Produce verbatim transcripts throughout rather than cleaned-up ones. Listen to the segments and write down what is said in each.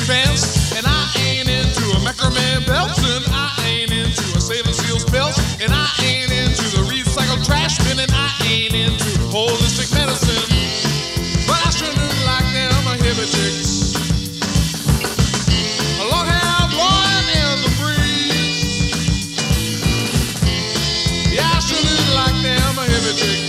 pants, and I ain't into a macrame belts, and I ain't into a Sailor Seals belt, and I ain't into the recycled trash bin, and I ain't into holistic medicine. But I sure do like them hippie chicks. A long hair blowing in the breeze. Yeah, I sure do like them hippie chicks.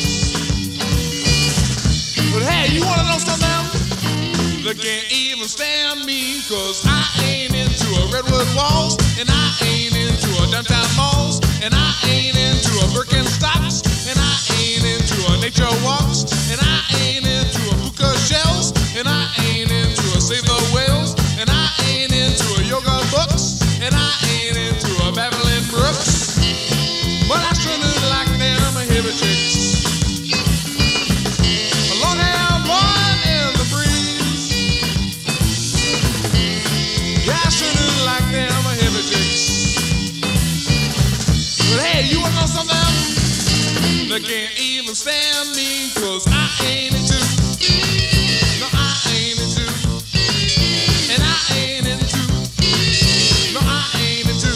But hey, you wanna know something? They can't even stand me, cause I ain't into a redwood walls, and I ain't into a downtown malls, and I ain't into a Birkenstocks, and I ain't into a nature walks, and I ain't into a puka shells, and I ain't into a save the whales, and I ain't into a yoga books, and I ain't into a Babylon Brooks. But I sure do like them hippie chicks. You wanna know something? They can't even stand me, cause I ain't into. No, I ain't into. And I ain't into. No, I ain't into.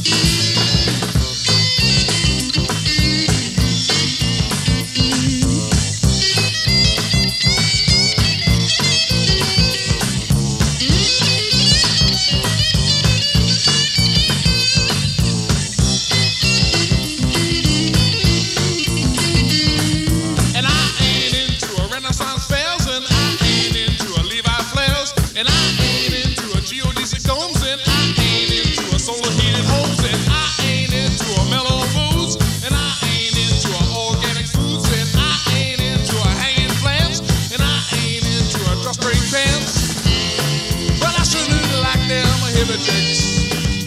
And I ain't into a geodesic domes, and I ain't into a solar heated homes, and I ain't into a mellow booze, and I ain't into a organic foods, and I ain't into a hanging plants, and I ain't into a drawstring pants. But I sure do like them hippie chicks.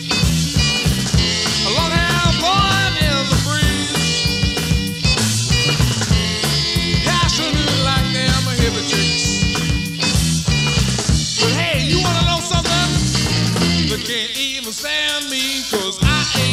A long hair blowing in the breeze. Yeah, I sure do like them hippie chicks. They can't even stand me, cause I ain't